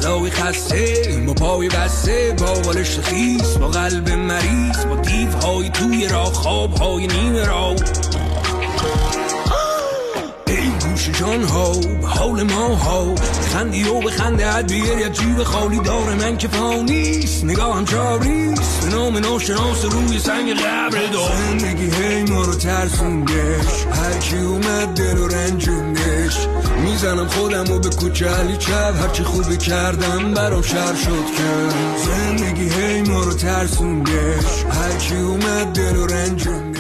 علاقی خسته با پای بسته، با بالشت خیس، با قلب مریض، با دیوهای توی راه، خوابهای نیمه راه. ای گوش جان ها به حال ما ها، خندی و به خنده بیار جیب خالی داره من که فانیست، نگاهم چاریست به نام ناشناس روی سنگ قبر دار. زندگی هی ما رو ترسوندش، هرکی اومد دل و رنجوندش، میزنم خودم و به کوچه علی چپ، هرچی خوبی کردم برام شر شد کرد. زندگی هی ما رو ترسوندش، هرکی اومد دل و رنجوندش.